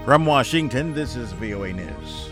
From Washington, this is VOA News.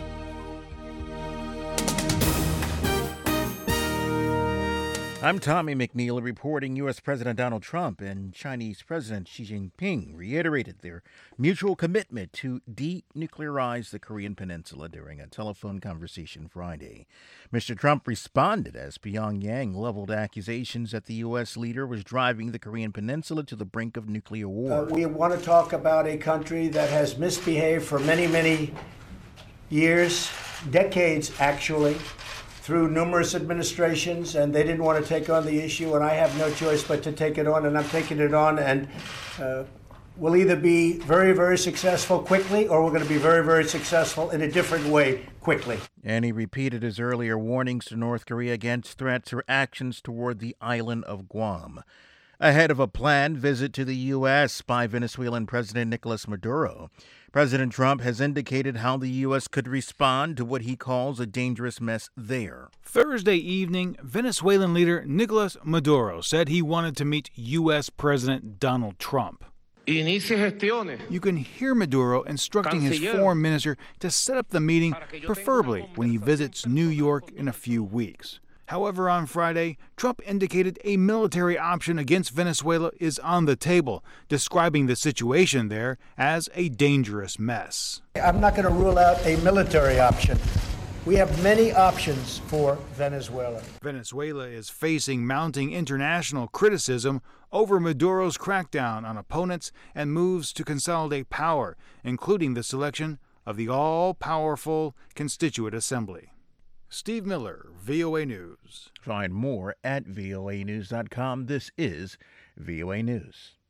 I'm Tommy McNeil reporting U.S. President Donald Trump and Chinese President Xi Jinping reiterated their mutual commitment to denuclearize the Korean Peninsula during a telephone conversation Friday. Mr. Trump responded as Pyongyang leveled accusations that the U.S. leader was driving the Korean Peninsula to the brink of nuclear war. We want to talk about a country that has misbehaved for many, many years, decades actually, through numerous administrations, and they didn't want to take on the issue, and I have no choice but to take it on, and I'm taking it on, and we'll either be very, very successful quickly, or we're going to be very, very successful in a different way quickly. And he repeated his earlier warnings to North Korea against threats or actions toward the island of Guam. Ahead of a planned visit to the U.S. by Venezuelan President Nicolas Maduro, President Trump has indicated how the U.S. could respond to what he calls a dangerous mess there. Thursday evening, Venezuelan leader Nicolas Maduro said he wanted to meet U.S. President Donald Trump. You can hear Maduro instructing his foreign minister to set up the meeting, preferably when he visits New York in a few weeks. However, on Friday, Trump indicated a military option against Venezuela is on the table, describing the situation there as a dangerous mess. I'm not going to rule out a military option. We have many options for Venezuela. Venezuela is facing mounting international criticism over Maduro's crackdown on opponents and moves to consolidate power, including the selection of the all-powerful Constituent Assembly. Steve Miller, VOA News. Find more at voanews.com. This is VOA News.